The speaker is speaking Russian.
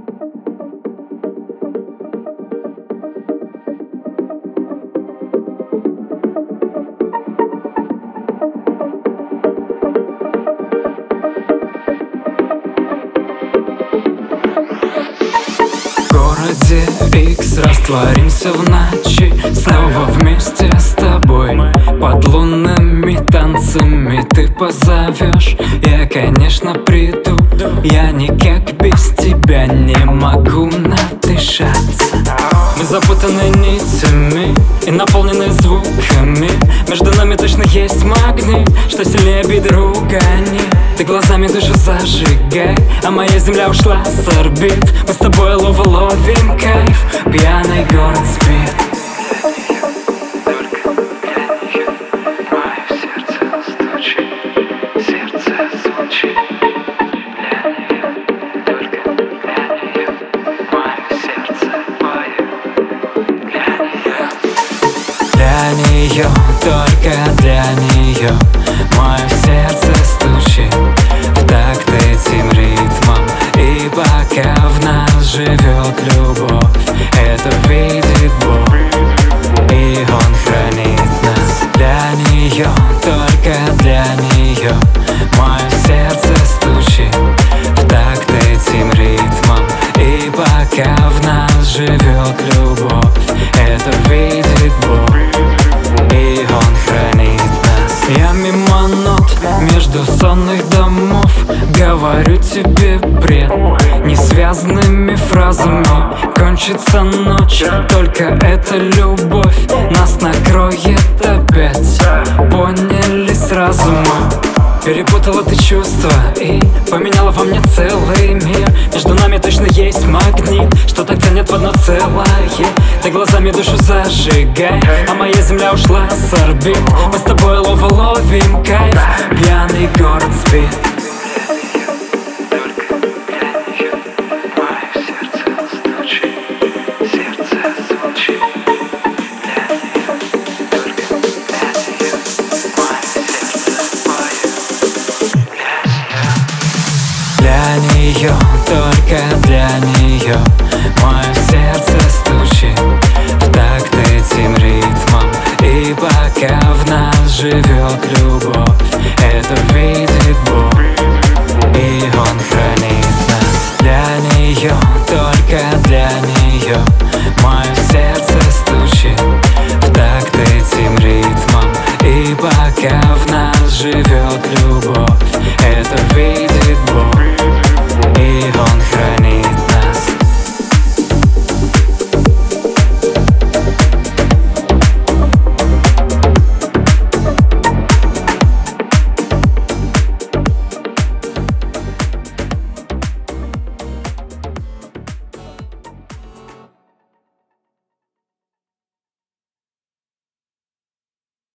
В городе Икс растворимся в ночи, снова вместе с тобой. Под лунными танцами ты позовешь, я, конечно, приду. Я никак без тебя не могу надышаться. Мы запутаны нитями и наполнены звуками. Между нами точно есть магнит, что сильнее бит ругани. Ты глазами душу зажигай, а моя земля ушла с орбит. Мы с тобой ловим кайф, пьяный город спит. Только для нее мое сердце стучит в такт этим ритмом. И пока в нас живет любовь, это видит Бог, и Он хранит нас. Для нее, только для нее мое сердце стучит в такт этим ритмом. И пока в нас живет любовь, это видит Бог, и Он хранит нас. Я мимо нот, между сонных домов говорю тебе бред несвязанными фразами. Кончится ночь, только эта любовь нас накроет опять. Поняли сразу мы. Перепутала ты чувства и поменяла во мне целый мир. Между нами точно есть магнит, что так тянет в одно целое. Ты глазами душу зажигай, а моя земля ушла с орбит. Мы с тобой ловим кайф, пьяный город спит. Для нее, только для нее